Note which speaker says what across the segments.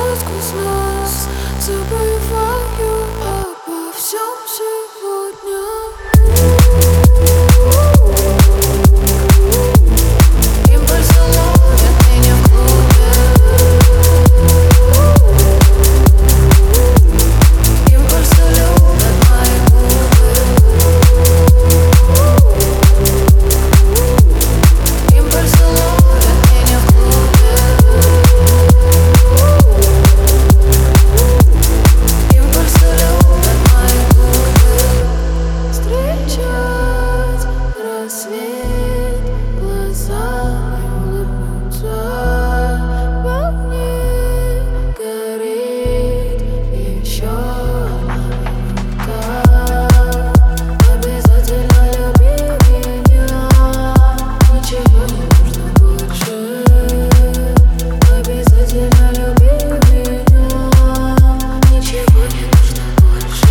Speaker 1: летят сквозь нас, забываю обо всем сегодня. Импульсы ловят меня в клубе. Импульсы любят мои губы. Импульсы ловят меня в клубе. Импульсы любят мои губы. Встречать рассвет глазами улыбнуться. Во мне горит еще одна минута. Обязательно люби меня, ничего не нужно больше. Обязательно люби меня, ничего не нужно больше.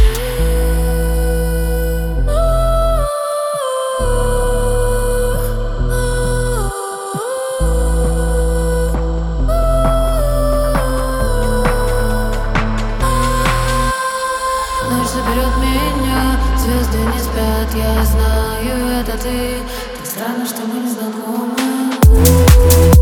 Speaker 1: Ночь заберет меня, звезды не спят, я знаю, это ты. Так странно, что мы не знакомы.